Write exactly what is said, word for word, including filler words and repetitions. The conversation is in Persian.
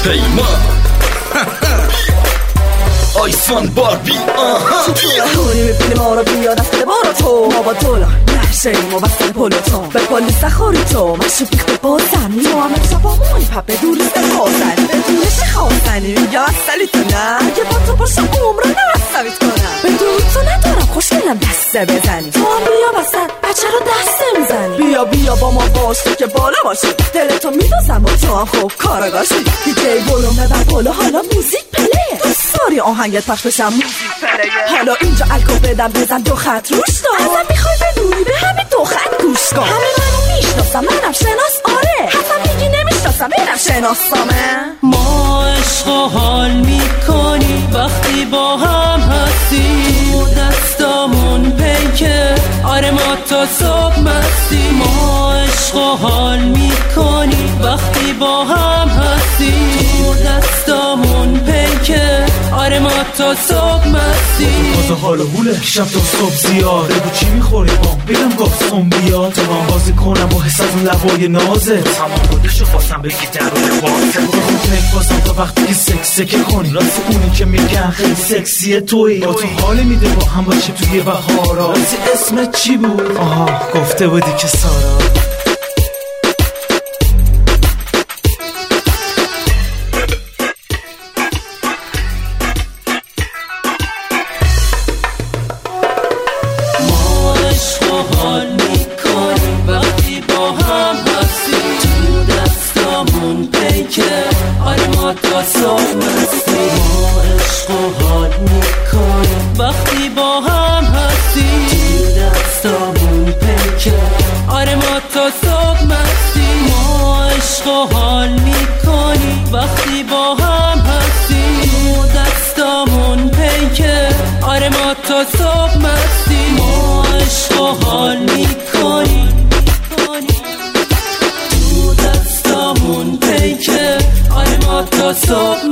پیمان آیسان باربی آها تو هونی میبینی ما رو بیا دست بارا تو ما با دولا نشهیم و بستن پلوتون به کلی سخوری تو مشروب بیخته بازنی تو همه شبا مونی پپه دوریست خوزنی بدونش خوزنی یا اصلی تو نه اگه با تو باشم عمرو نمستویت کنم بدون تو ندارم خوشگلم دسته بزنی تو هم بیا بستن بچه رو دسته میزنی بیا بیا با ما باش تو که بالا باشی دلتو میدازم و تو هم خوب کارگاشی دیجی برو مبر بالا حالا موزیک پلیه دوست داری آهنگت پخش بشم موزیک پلیه حالا اینجا الکو بدم بزن دو خط روش دار ازم میخوای بدونی به همین دو خط گوش کن همه منو میشناسم منم شناس آره حتم میگی نمیشناسم اینم شناسامه ما عشق و حال میکنی وقتی با هم هستی دستامون پیکه آره ما تا صبح مستی ما عشق و حال میکنی وقتی با هم هستی دستامون پیکه آره ما تا صبح مستی باز حال و حوله شب تا صبح زیاد بگو چی میخوری بام بگم گفتم بیا تو من بازی کنم با حس از اون لبای نازه تمام بودشو خواستم بگی درون بازه بخون تنک بازم تا وقتی که سکس سکه کنی راست اونی که میگن خیلی سکسیه توی با تو حال میده با هم باشه توی بهارا راست اسمت چی بود؟ آها گفته بودی که سارا وقتی با هم هستی تو دستامون پیکه آره ما تا صبح مستی ما عشق و حال میکنی وقتی با هم هستی تو دستامون پیکه آره ما تا صبح مستی ما عشق و حال میکنی تو دستامون پیکه آره ما تا صبح